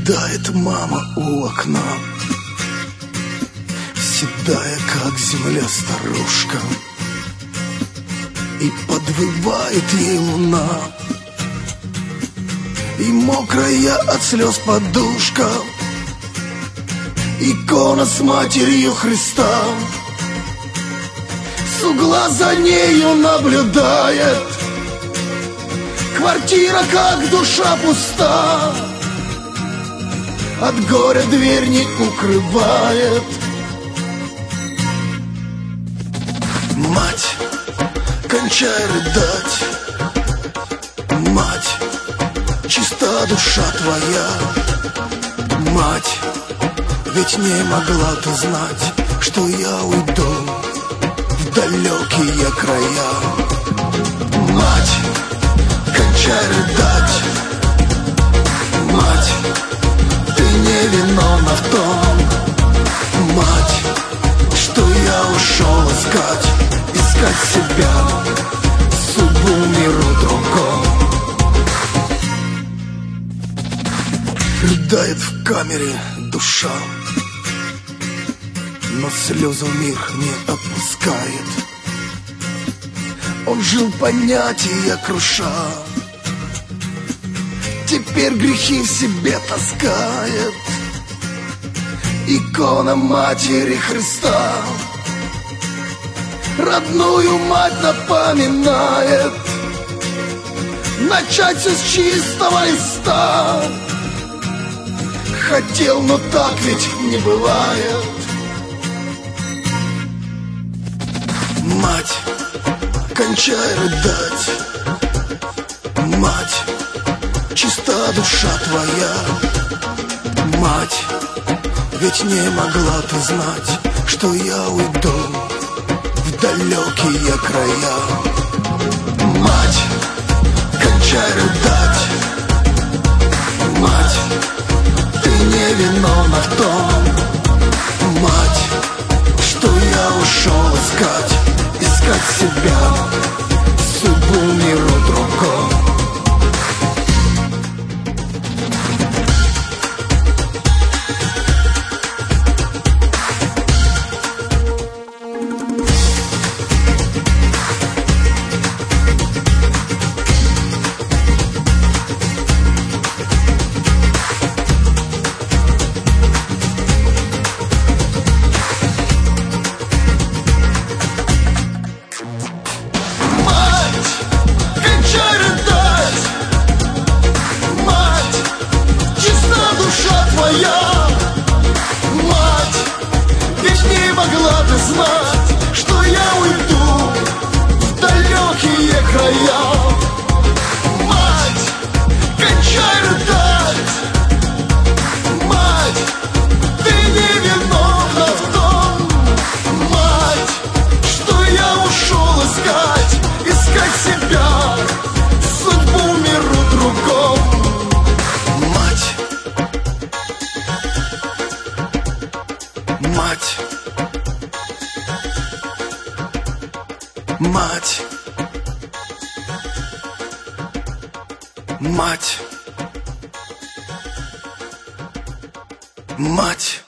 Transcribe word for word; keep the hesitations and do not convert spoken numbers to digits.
Рыдает мама у окна, седая, как земля, старушка, и подвывает ей луна, и мокрая от слез подушка, икона с матерью Христа. С угла за нею наблюдает, квартира, как душа, пуста, от горя дверь не укрывает. Мать, кончай рыдать, мать, чиста душа твоя. Мать, ведь не могла ты знать, что я уйду в далекие края. Мать, кончай рыдать, мать, ты не виновна в том, мать, что я ушел искать, искать себя, судьбу миру другом. Рыдает в камере душа, но слезы в мир не опускает. Он жил, понятия круша, теперь грехи в себе таскает. Икона матери Христа родную мать напоминает. Начать все с чистого листа хотел, но так ведь не бывает. Мать, кончай рыдать, мать, чиста душа твоя. Мать, ведь не могла ты знать, что я уйду в далекие края. Мать, кончай рыдать, мать, ты не виновна в том, мать, что я ушел искать, искать себя, судьбу миру другом. Мать, ведь не могла ты знать, что я уйду в далекие края. Мать, кончай рыдать, мать, ты не виновна в том, мать, что я ушел искать, искать себя, судьбу миру другом. Мать, мать, мать, мать.